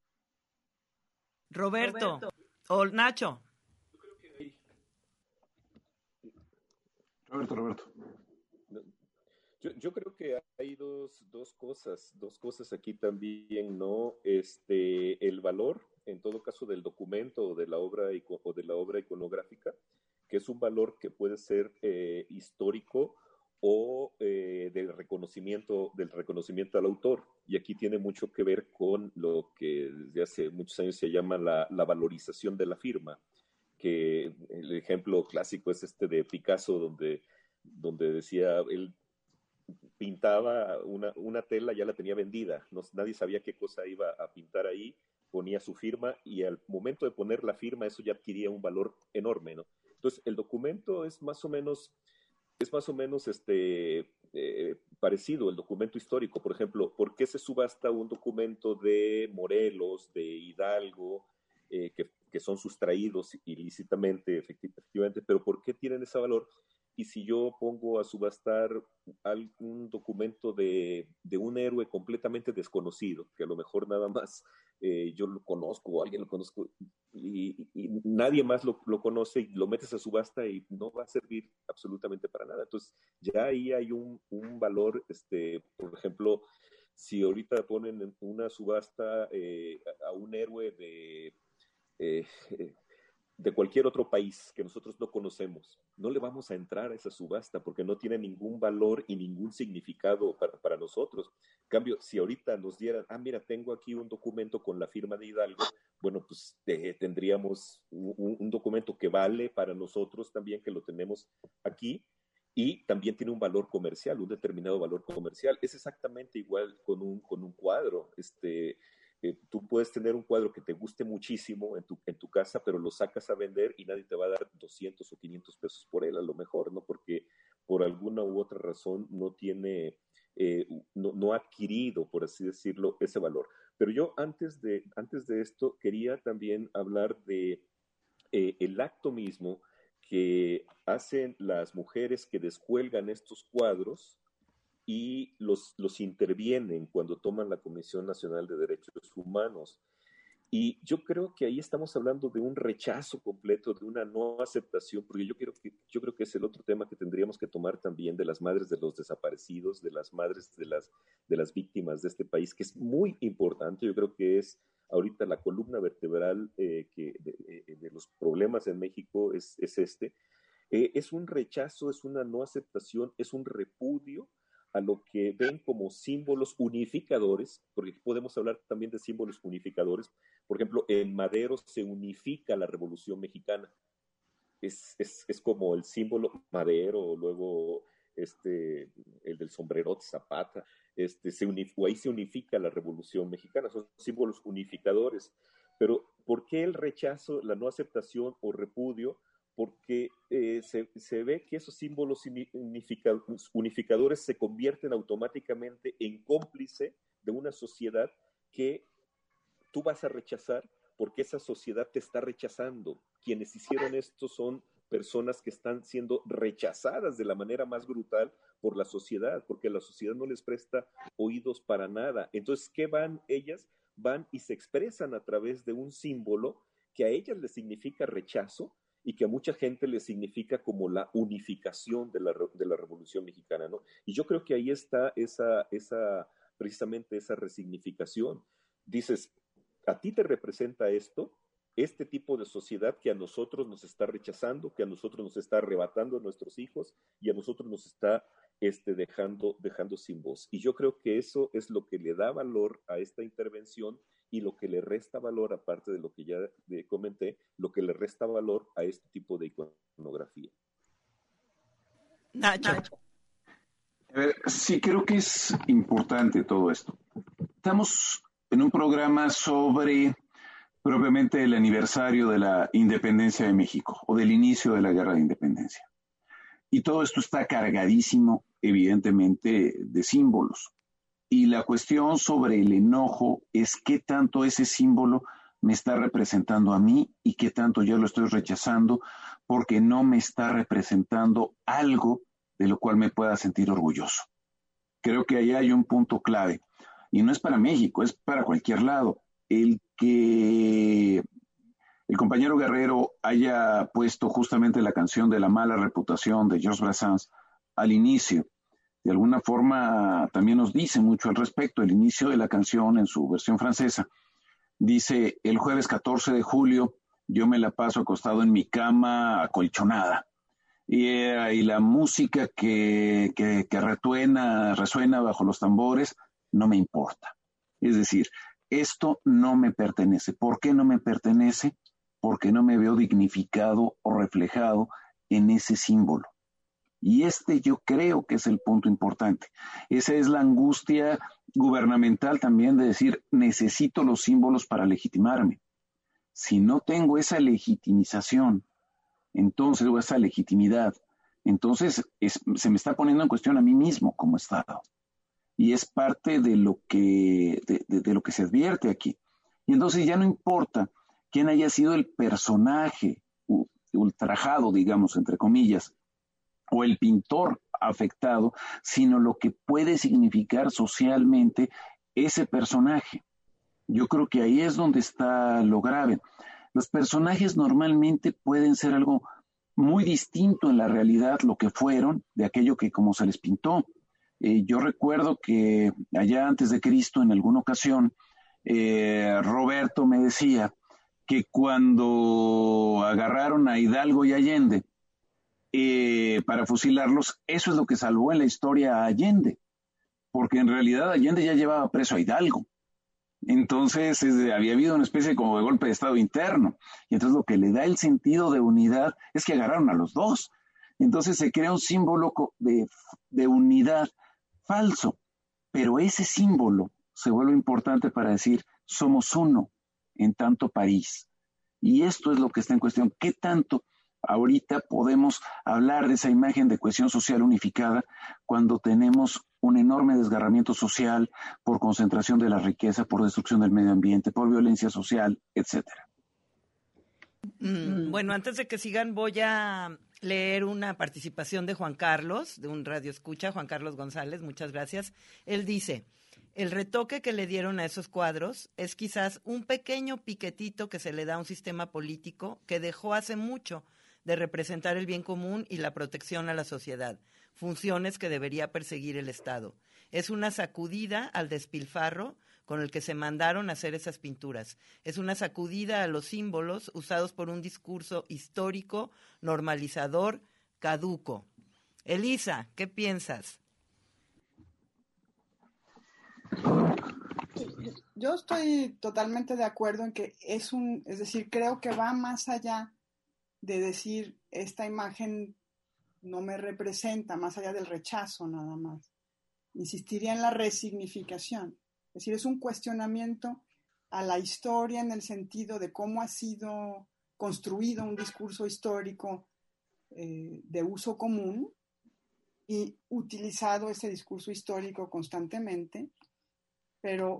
Roberto, Roberto. o Nacho. Roberto, Roberto. Yo, yo creo que hay dos, dos cosas, dos cosas aquí también, ¿no? Este, el valor, en todo caso, del documento o de la obra, o de la obra iconográfica, que es un valor que puede ser eh, histórico o eh, del reconocimiento, del reconocimiento al autor. Y aquí tiene mucho que ver con lo que desde hace muchos años se llama la, la valorización de la firma, que el ejemplo clásico es este de Picasso, donde, donde decía, él pintaba una, una tela, ya la tenía vendida, no, nadie sabía qué cosa iba a pintar ahí, ponía su firma y al momento de poner la firma eso ya adquiría un valor enorme, ¿no? Entonces el documento es más o menos, es más o menos este, eh, parecido, el documento histórico. Por ejemplo, ¿por qué se subasta un documento de Morelos, de Hidalgo, eh, que, que son sustraídos ilícitamente, efectivamente, pero por qué tienen ese valor? Y si yo pongo a subastar algún documento de, de un héroe completamente desconocido, que a lo mejor nada más eh, yo lo conozco o alguien lo conozco y, y nadie más lo, lo conoce y lo metes a subasta y no va a servir absolutamente para nada. Entonces ya ahí hay un, un valor, este, por ejemplo, si ahorita ponen en una subasta eh, a un héroe de... Eh, de cualquier otro país que nosotros no conocemos, no le vamos a entrar a esa subasta porque no tiene ningún valor y ningún significado para, para nosotros. En cambio, si ahorita nos dieran, ah, mira, tengo aquí un documento con la firma de Hidalgo, bueno, pues eh, tendríamos un, un documento que vale para nosotros también, que lo tenemos aquí, y también tiene un valor comercial, un determinado valor comercial. Es exactamente igual con un, con un cuadro. Este, eh, tú puedes tener un cuadro que te guste muchísimo en tu, en tu casa, pero lo sacas a vender y nadie te va a dar doscientos o quinientos pesos por él, a lo mejor, ¿no? Porque por alguna u otra razón no tiene, eh, no, no ha adquirido, por así decirlo, ese valor. Pero yo antes de, antes de esto quería también hablar de eh, el acto mismo que hacen las mujeres que descuelgan estos cuadros y los, los intervienen cuando toman la Comisión Nacional de Derechos Humanos. Y yo creo que ahí estamos hablando de un rechazo completo, de una no aceptación, porque yo, quiero que, yo creo que es el otro tema que tendríamos que tomar también, de las madres de los desaparecidos, de las madres de las, de las víctimas de este país, que es muy importante. Yo creo que es ahorita la columna vertebral eh, que de, de los problemas en México es, es este. Eh, es un rechazo, es una no aceptación, es un repudio a lo que ven como símbolos unificadores, porque podemos hablar también de símbolos unificadores. Por ejemplo, en Madero se unifica la Revolución Mexicana. Es, es, es como el símbolo Madero, luego este, el del sombrerote Zapata, este, se unif- ahí se unifica la Revolución Mexicana, son símbolos unificadores. Pero ¿por qué el rechazo, la no aceptación o repudio? Porque eh, se, se ve que esos símbolos unifica, unificadores se convierten automáticamente en cómplice de una sociedad que tú vas a rechazar porque esa sociedad te está rechazando. Quienes hicieron esto son personas que están siendo rechazadas de la manera más brutal por la sociedad, porque la sociedad no les presta oídos para nada. Entonces, ¿qué van ellas? Van y se expresan a través de un símbolo que a ellas les significa rechazo y que a mucha gente les significa como la unificación de la, de la Revolución Mexicana, ¿no? Y yo creo que ahí está esa, esa, precisamente esa resignificación. Dices, ¿a ti te representa esto? Este tipo de sociedad que a nosotros nos está rechazando, que a nosotros nos está arrebatando a nuestros hijos y a nosotros nos está este, dejando, dejando sin voz. Y yo creo que eso es lo que le da valor a esta intervención y lo que le resta valor, aparte de lo que ya comenté, lo que le resta valor a este tipo de iconografía. Nacho. A ver, sí, creo que es importante todo esto. Estamos en un programa sobre propiamente el aniversario de la independencia de México o del inicio de la guerra de independencia. Y todo esto está cargadísimo, evidentemente, de símbolos. Y la cuestión sobre el enojo es qué tanto ese símbolo me está representando a mí y qué tanto yo lo estoy rechazando porque no me está representando algo de lo cual me pueda sentir orgulloso. Creo que ahí hay un punto clave. Y no es para México, es para cualquier lado. El que el compañero Guerrero haya puesto justamente la canción de la mala reputación de Georges Brassens al inicio, de alguna forma también nos dice mucho al respecto. El inicio de la canción en su versión francesa dice: el jueves catorce de julio yo me la paso acostado en mi cama acolchonada y, eh, y la música que, que, que retuena, resuena bajo los tambores no me importa. Es decir, esto no me pertenece. ¿Por qué no me pertenece? Porque no me veo dignificado o reflejado en ese símbolo. Y este yo creo que es el punto importante. Esa es la angustia gubernamental también de decir, necesito los símbolos para legitimarme. Si no tengo esa legitimización, entonces, o esa legitimidad, entonces es, se me está poniendo en cuestión a mí mismo como Estado. Y es parte de lo que, de, de, de lo que se advierte aquí. Y entonces ya no importa quién haya sido el personaje ultrajado, digamos, entre comillas, o el pintor afectado, sino lo que puede significar socialmente ese personaje. Yo creo que ahí es donde está lo grave. Los personajes normalmente pueden ser algo muy distinto en la realidad, lo que fueron, de aquello que como se les pintó. Eh, yo recuerdo que allá antes de Cristo, en alguna ocasión, eh, Roberto me decía que cuando agarraron a Hidalgo y Allende eh, para fusilarlos, eso es lo que salvó en la historia a Allende, porque en realidad Allende ya llevaba preso a Hidalgo. Entonces es, había habido una especie como de golpe de estado interno, y entonces lo que le da el sentido de unidad es que agarraron a los dos. Entonces se crea un símbolo de, de unidad falso, pero ese símbolo se vuelve importante para decir somos uno en tanto París. Y esto es lo que está en cuestión. ¿Qué tanto ahorita podemos hablar de esa imagen de cohesión social unificada cuando tenemos un enorme desgarramiento social por concentración de la riqueza, por destrucción del medio ambiente, por violencia social, etcétera? Mm, bueno, antes de que sigan voy a leer una participación de Juan Carlos, de un radio escucha, Juan Carlos González, muchas gracias. Él dice: el retoque que le dieron a esos cuadros es quizás un pequeño piquetito que se le da a un sistema político que dejó hace mucho de representar el bien común y la protección a la sociedad, funciones que debería perseguir el Estado. Es una sacudida al despilfarro con el que se mandaron a hacer esas pinturas. Es una sacudida a los símbolos usados por un discurso histórico, normalizador, caduco. Elisa, ¿qué piensas? Yo estoy totalmente de acuerdo en que es un, es decir, creo que va más allá de decir esta imagen no me representa, más allá del rechazo nada más. Insistiría en la resignificación. Es decir, es un cuestionamiento a la historia en el sentido de cómo ha sido construido un discurso histórico eh, de uso común y utilizado ese discurso histórico constantemente, pero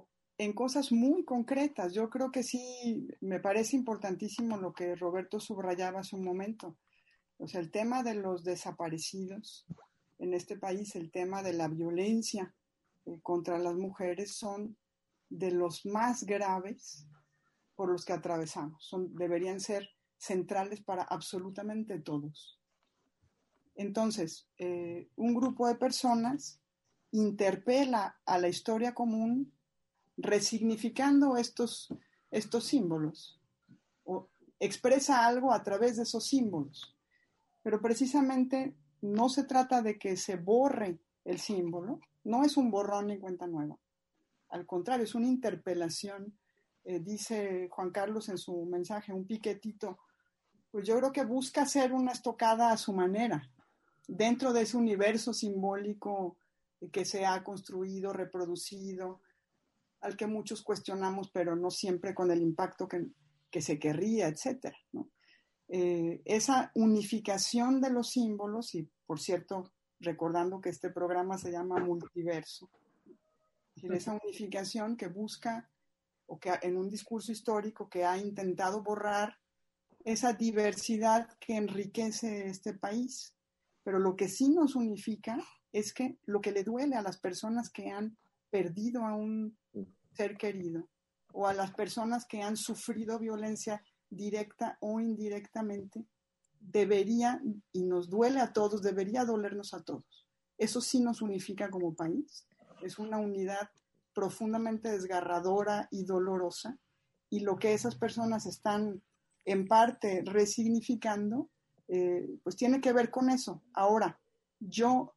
en cosas muy concretas. Yo creo que sí, me parece importantísimo lo que Roberto subrayaba hace un momento. O sea, el tema de los desaparecidos en este país, el tema de la violencia eh, contra las mujeres son de los más graves por los que atravesamos. Son, deberían ser centrales para absolutamente todos. Entonces, eh, un grupo de personas interpela a la historia común resignificando estos, estos símbolos, o expresa algo a través de esos símbolos. Pero precisamente no se trata de que se borre el símbolo, no es un borrón ni cuenta nueva. Al contrario, es una interpelación, eh, dice Juan Carlos en su mensaje, un piquetito. Pues yo creo que busca hacer una estocada a su manera, dentro de ese universo simbólico que se ha construido, reproducido, al que muchos cuestionamos, pero no siempre con el impacto que, que se querría, etcétera, ¿no? Eh, esa unificación de los símbolos, y por cierto, recordando que este programa se llama Multiverso, es decir, esa unificación que busca, o que en un discurso histórico que ha intentado borrar esa diversidad que enriquece este país. Pero lo que sí nos unifica es que lo que le duele a las personas que han perdido a un ser querido o a las personas que han sufrido violencia directa o indirectamente, debería, y nos duele a todos, debería dolernos a todos. Eso sí nos unifica como país. Es una unidad profundamente desgarradora y dolorosa, y lo que esas personas están en parte resignificando, eh, pues tiene que ver con eso. Ahora, yo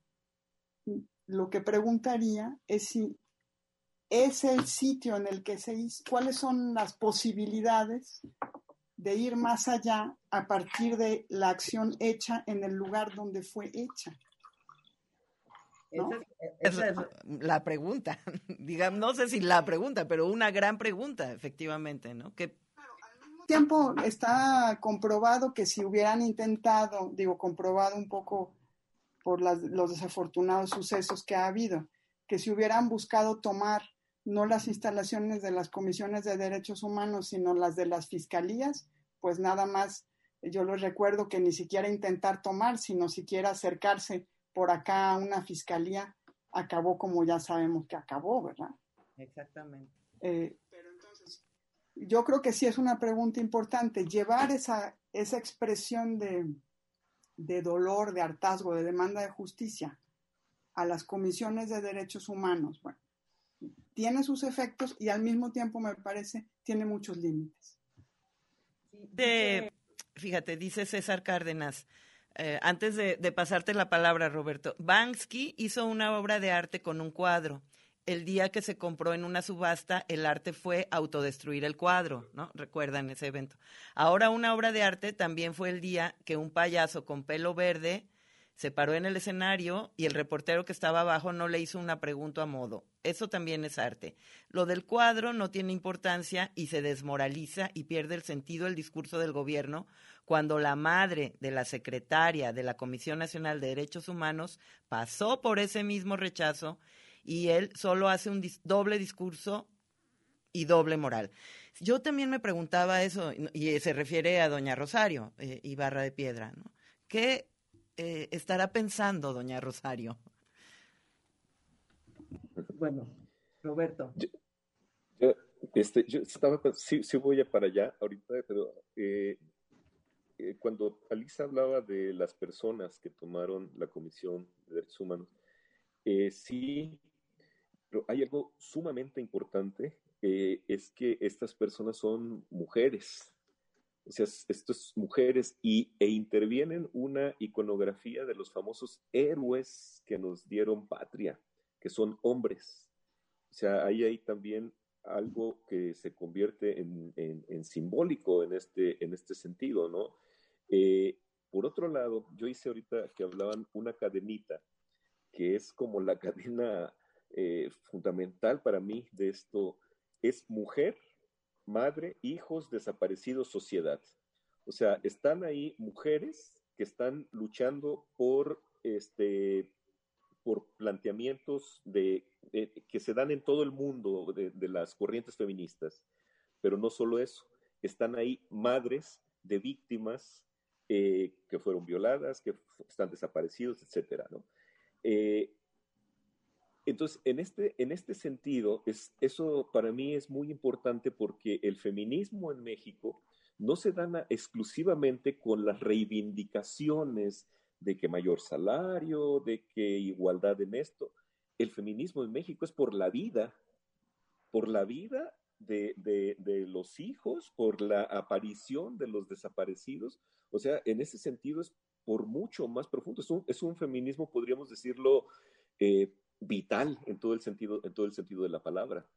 lo que preguntaría es si es el sitio en el que se hizo, cuáles son las posibilidades de ir más allá a partir de la acción hecha en el lugar donde fue hecha. ¿No? Esa es, esa es la pregunta, digamos, no sé si la pregunta, pero una gran pregunta, efectivamente, ¿no? Que tiempo está comprobado que si hubieran intentado, digo, comprobado un poco por las, los desafortunados sucesos que ha habido, que si hubieran buscado tomar no las instalaciones de las comisiones de derechos humanos, sino las de las fiscalías, pues nada más, yo les recuerdo que ni siquiera intentar tomar, sino siquiera acercarse por acá a una fiscalía, acabó como ya sabemos que acabó, ¿verdad? Exactamente. Eh, pero entonces, yo creo que sí es una pregunta importante, llevar esa, esa expresión de, de dolor, de hartazgo, de demanda de justicia a las comisiones de derechos humanos. Bueno, tiene sus efectos y al mismo tiempo, me parece, tiene muchos límites. De, fíjate, dice César Cárdenas, eh, antes de, de pasarte la palabra, Roberto, Banksy hizo una obra de arte con un cuadro. El día que se compró en una subasta, el arte fue autodestruir el cuadro, ¿no? Recuerdan ese evento. Ahora una obra de arte también fue el día que un payaso con pelo verde se paró en el escenario y el reportero que estaba abajo no le hizo una pregunta a modo. Eso también es arte. Lo del cuadro no tiene importancia y se desmoraliza y pierde el sentido el discurso del gobierno cuando la madre de la secretaria de la Comisión Nacional de Derechos Humanos pasó por ese mismo rechazo y él solo hace un dis- doble discurso y doble moral. Yo también me preguntaba eso, y se refiere a doña Rosario eh, Ibarra de Piedra, ¿no? ¿Qué eh, estará pensando doña Rosario? Bueno, Roberto. Yo, yo, este, yo estaba, sí, sí voy a para allá ahorita, pero eh, eh, cuando Alisa hablaba de las personas que tomaron la Comisión de Derechos Humanos, eh, sí, pero hay algo sumamente importante, eh, es que estas personas son mujeres. O sea, estas mujeres y, e intervienen una iconografía de los famosos héroes que nos dieron patria, que son hombres. O sea, ahí hay también algo que se convierte en, en, en simbólico en este, en este sentido, ¿no? Eh, por otro lado, yo hice ahorita que hablaban una cadenita, que es como la cadena eh, fundamental para mí de esto, es mujer, madre, hijos, desaparecidos, sociedad. O sea, están ahí mujeres que están luchando por, este, por planteamientos de, de, que se dan en todo el mundo de, de las corrientes feministas. Pero no solo eso, están ahí madres de víctimas eh, que fueron violadas, que están desaparecidos, etcétera, ¿no? Eh, entonces, en este, en este sentido, es, eso para mí es muy importante porque el feminismo en México no se da exclusivamente con las reivindicaciones de que mayor salario, de que igualdad en esto. El feminismo en México es por la vida, por la vida de, de, de los hijos, por la aparición de los desaparecidos. O sea, en ese sentido es por mucho más profundo. Es un, es un feminismo, podríamos decirlo, eh, vital en todo el sentido, en todo el sentido de la palabra.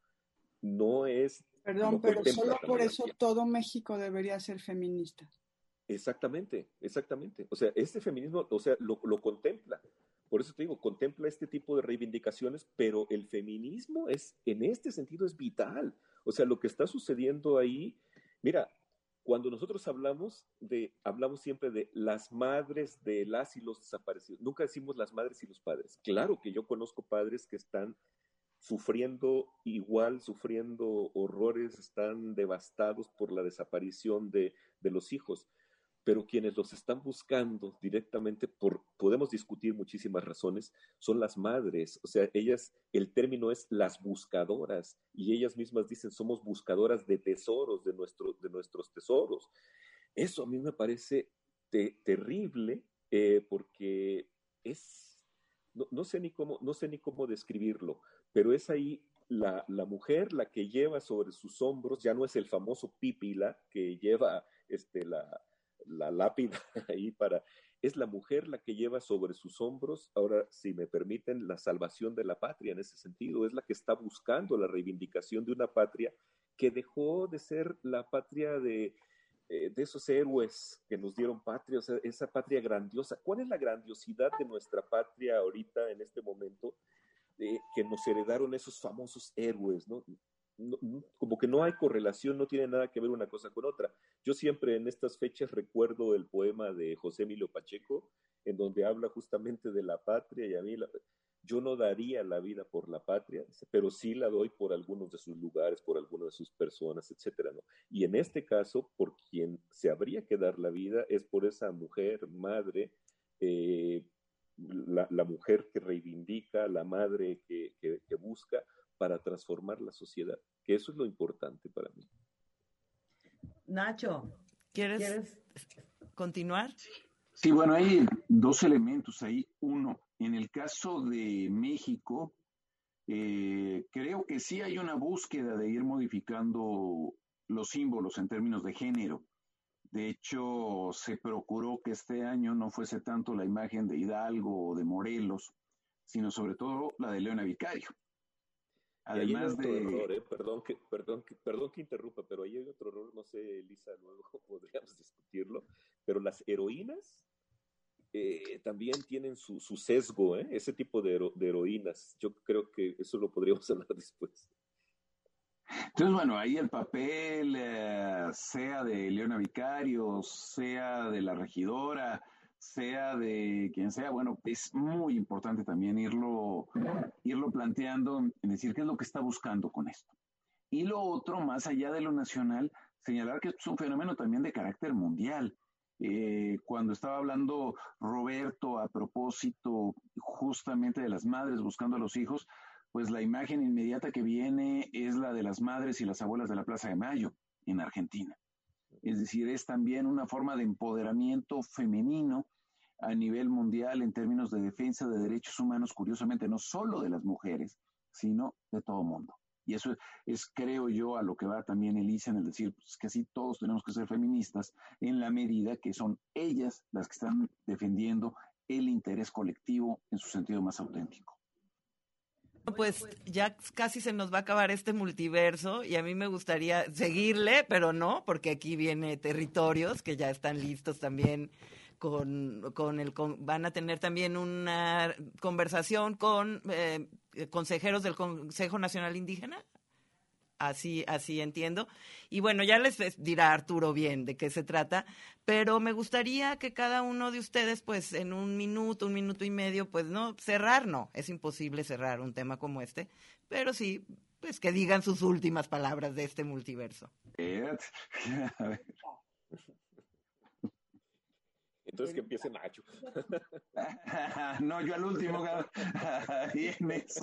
No es... Perdón, no pero solo por eso todo México debería ser feminista. Exactamente, exactamente. O sea, este feminismo, o sea, lo, lo contempla. Por eso te digo, contempla este tipo de reivindicaciones, pero el feminismo es, en este sentido, es vital. O sea, lo que está sucediendo ahí, mira, cuando nosotros hablamos de, hablamos siempre de las madres de las y los desaparecidos. Nunca decimos las madres y los padres. Claro que yo conozco padres que están sufriendo igual, sufriendo horrores, están devastados por la desaparición de, de los hijos. Pero quienes los están buscando directamente, por, podemos discutir muchísimas razones, son las madres. O sea, ellas, el término es las buscadoras, y ellas mismas dicen, somos buscadoras de tesoros, de, nuestro, de nuestros tesoros. Eso a mí me parece te, terrible, eh, porque es, no, no, sé ni cómo, no sé ni cómo describirlo, pero es ahí la, la mujer la que lleva sobre sus hombros, ya no es el famoso pípila que lleva este, la... la lápida ahí para, es la mujer la que lleva sobre sus hombros, ahora si me permiten, la salvación de la patria en ese sentido, es la que está buscando la reivindicación de una patria que dejó de ser la patria de, eh, de esos héroes que nos dieron patria, o sea, esa patria grandiosa. ¿Cuál es la grandiosidad de nuestra patria ahorita en este momento? Eh, que nos heredaron esos famosos héroes, ¿no? No, no, como que no hay correlación, no tiene nada que ver una cosa con otra. Yo siempre en estas fechas recuerdo el poema de José Emilio Pacheco, en donde habla justamente de la patria, y a mí la, yo no daría la vida por la patria, pero sí la doy por algunos de sus lugares, por algunas de sus personas, etcétera, ¿no? Y en este caso, por quien se habría que dar la vida es por esa mujer, madre, eh, la, la mujer que reivindica, la madre que, que, que busca para transformar la sociedad, que eso es lo importante para mí. Nacho, ¿quieres, ¿quieres? continuar? Sí, bueno, hay dos elementos ahí. Uno, en el caso de México, eh, creo que sí hay una búsqueda de ir modificando los símbolos en términos de género. De hecho, se procuró que este año no fuese tanto la imagen de Hidalgo o de Morelos, sino sobre todo la de Leona Vicario. Además de... Error, eh. perdón, que, perdón, que, perdón que interrumpa, pero ahí hay otro error, no sé, Elisa, luego podríamos discutirlo, pero las heroínas eh, también tienen su, su sesgo, ¿eh? Ese tipo de, hero, de heroínas. Yo creo que eso lo podríamos hablar después. Entonces, bueno, ahí el papel, eh, sea de Leona Vicario, sea de la regidora, sea de quien sea, bueno, es muy importante también irlo, irlo planteando, en decir qué es lo que está buscando con esto. Y lo otro, más allá de lo nacional, señalar que es un fenómeno también de carácter mundial. Eh, cuando estaba hablando Roberto a propósito justamente de las madres buscando a los hijos, pues la imagen inmediata que viene es la de las madres y las abuelas de la Plaza de Mayo en Argentina. Es decir, es también una forma de empoderamiento femenino a nivel mundial en términos de defensa de derechos humanos, curiosamente, no solo de las mujeres, sino de todo mundo. Y eso es, es, creo yo, a lo que va también Elisa en el decir pues, que sí todos tenemos que ser feministas en la medida que son ellas las que están defendiendo el interés colectivo en su sentido más auténtico. Pues ya casi se nos va a acabar este multiverso y a mí me gustaría seguirle, pero no, porque aquí viene Territorios, que ya están listos también con, con el, con, van a tener también una conversación con eh, consejeros del Consejo Nacional Indígena. Así, así entiendo. Y bueno, ya les dirá Arturo bien de qué se trata, pero me gustaría que cada uno de ustedes, pues en un minuto, un minuto y medio, pues no, cerrar no, es imposible cerrar un tema como este, pero sí, pues que digan sus últimas palabras de este multiverso. Entonces que empiece Nacho. No, yo al último. Bien eso.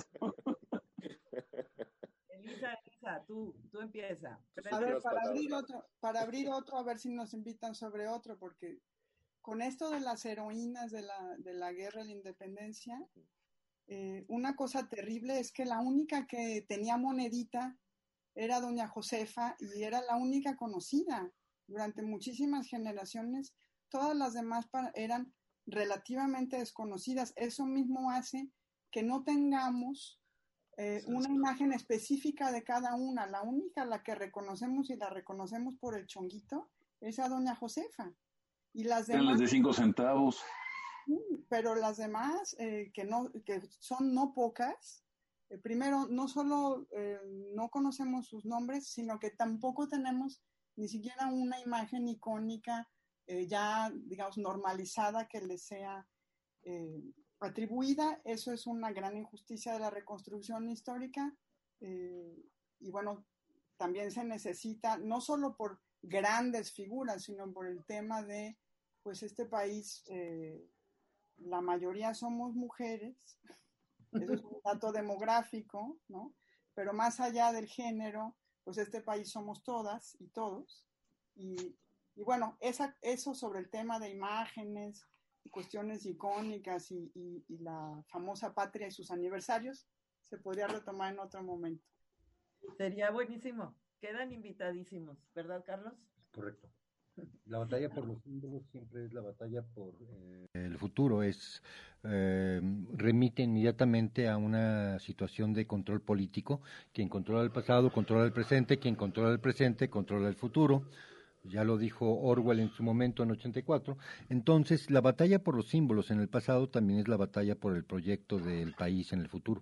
Elisa, Elisa, tú, tú empieza. A ver, para abrir otro, para abrir otro, a ver si nos invitan sobre otro, porque con esto de las heroínas de la, de la guerra de la independencia, eh, una cosa terrible es que la única que tenía monedita era doña Josefa y era la única conocida durante muchísimas generaciones. Todas las demás eran relativamente desconocidas. Eso mismo hace que no tengamos eh, una imagen específica de cada una. La única la que reconocemos y la reconocemos por el chonguito es a doña Josefa. Y las demás, las de cinco centavos. Pero las demás, eh, que, no, que son no pocas, eh, primero, no solo eh, no conocemos sus nombres, sino que tampoco tenemos ni siquiera una imagen icónica Eh, ya, digamos, normalizada que le sea eh, atribuida. Eso es una gran injusticia de la reconstrucción histórica eh, y bueno, también se necesita, no solo por grandes figuras, sino por el tema de, pues este país, eh, la mayoría somos mujeres, eso es un dato demográfico, ¿no? Pero más allá del género, pues este país somos todas y todos, y Y bueno, esa, eso sobre el tema de imágenes, cuestiones icónicas y, y, y la famosa patria y sus aniversarios, se podría retomar en otro momento. Sería buenísimo. Quedan invitadísimos, ¿verdad, Carlos? Correcto. La batalla por los símbolos siempre es la batalla por eh, el futuro, es eh, remite inmediatamente a una situación de control político. Quien controla el pasado, controla el presente, quien controla el presente, controla el futuro. Ya lo dijo Orwell en su momento en ochenta y cuatro. Entonces, la batalla por los símbolos en el pasado también es la batalla por el proyecto del país en el futuro.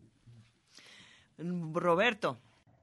Roberto.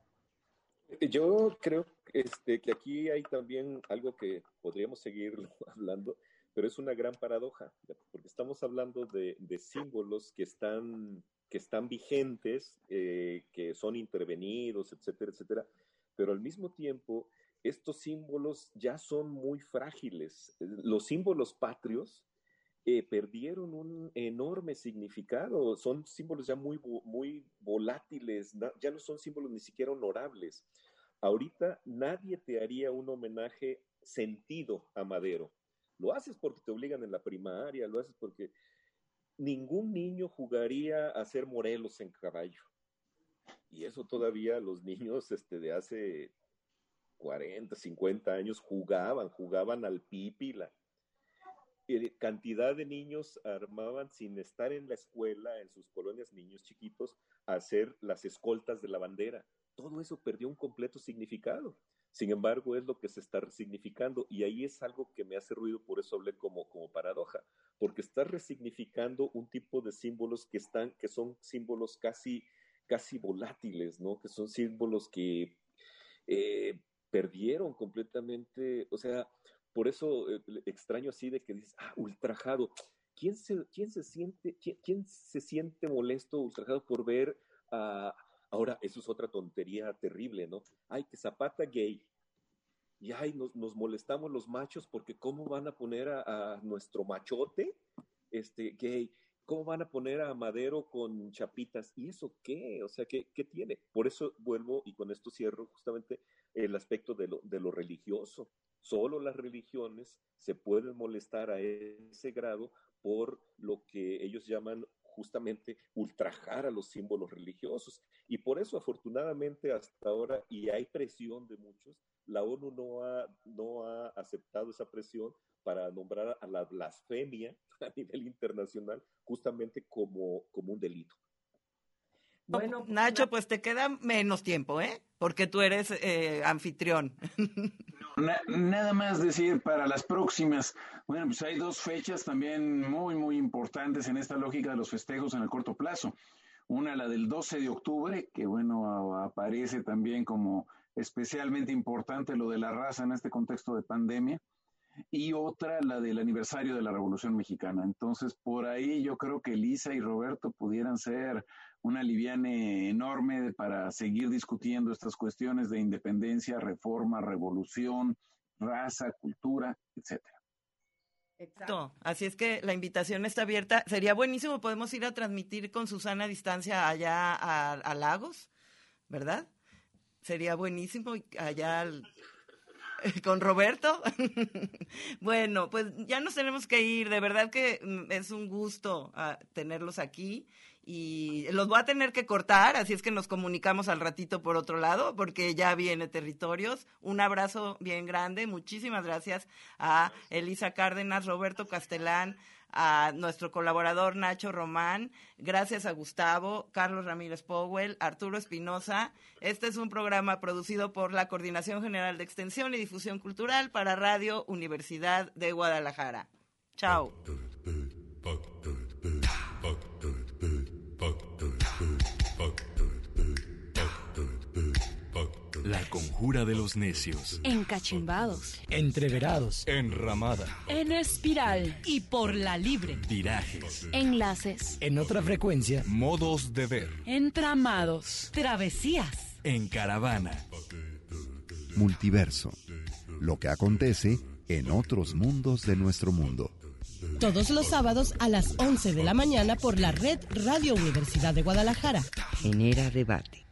Yo creo este, que aquí hay también algo que podríamos seguir hablando, pero es una gran paradoja, porque estamos hablando de, de símbolos que están, que están vigentes, eh, que son intervenidos, etcétera, etcétera, pero al mismo tiempo estos símbolos ya son muy frágiles. Los símbolos patrios eh, perdieron un enorme significado. Son símbolos ya muy, muy volátiles, ya no son símbolos ni siquiera honorables. Ahorita nadie te haría un homenaje sentido a Madero. Lo haces porque te obligan en la primaria, lo haces porque ningún niño jugaría a ser Morelos en caballo. Y eso todavía los niños este, de hace cuarenta, cincuenta años jugaban, jugaban al pípila. Eh, cantidad de niños armaban sin estar en la escuela, en sus colonias, niños chiquitos, a hacer las escoltas de la bandera. Todo eso perdió un completo significado. Sin embargo, es lo que se está resignificando y ahí es algo que me hace ruido, por eso hablé como, como paradoja, porque está resignificando un tipo de símbolos que, están, que son símbolos casi, casi volátiles, ¿no? Que son símbolos que eh, perdieron completamente, o sea, por eso eh, extraño así de que dices, ah, ultrajado. ¿Quién se, quién se siente, quién, quién se siente molesto, ultrajado por ver a... Uh, ahora, eso es otra tontería terrible, ¿no? Ay, que Zapata gay. Y ay, nos, nos molestamos los machos porque ¿cómo van a poner a, a nuestro machote este, gay? ¿Cómo van a poner a Madero con chapitas? ¿Y eso qué? O sea, ¿qué, qué tiene? Por eso vuelvo, y con esto cierro justamente el aspecto de lo, de lo religioso. Solo las religiones se pueden molestar a ese grado por lo que ellos llaman justamente ultrajar a los símbolos religiosos. Y por eso, afortunadamente, hasta ahora, y hay presión de muchos, la ONU no ha, no ha aceptado esa presión para nombrar a la blasfemia a nivel internacional justamente como, como un delito. Bueno, Nacho, pues te queda menos tiempo, ¿eh? Porque tú eres eh, anfitrión. Na- nada más decir para las próximas, bueno, pues hay dos fechas también muy, muy importantes en esta lógica de los festejos en el corto plazo. Una, la del doce de octubre, que bueno, a- aparece también como especialmente importante lo de la raza en este contexto de pandemia, y otra la del aniversario de la Revolución Mexicana. Entonces, por ahí yo creo que Elisa y Roberto pudieran ser una liviane enorme para seguir discutiendo estas cuestiones de independencia, reforma, revolución, raza, cultura, etcétera. Exacto. Así es que la invitación está abierta. Sería buenísimo, podemos ir a transmitir con Susana a distancia allá a, a Lagos, ¿verdad? Sería buenísimo allá al... con Roberto. Bueno, pues ya nos tenemos que ir. De verdad que es un gusto uh, tenerlos aquí y los voy a tener que cortar, así es que nos comunicamos al ratito por otro lado, porque ya viene Territorios. Un abrazo bien grande. Muchísimas gracias a Elisa Cárdenas, Roberto Castelán, a nuestro colaborador Nacho Román, gracias a Gustavo, Carlos Ramírez Powell, Arturo Espinosa. Este es un programa producido por la Coordinación General de Extensión y Difusión Cultural para Radio Universidad de Guadalajara. Chao. La conjura de los necios. Encachimbados. Entreverados. Enramada. En espiral. Y por la libre. Virajes. Enlaces. En otra frecuencia. Modos de ver. Entramados. Travesías. En caravana. Multiverso. Lo que acontece en otros mundos de nuestro mundo. Todos los sábados a las once de la mañana por la red Radio Universidad de Guadalajara. Genera debate.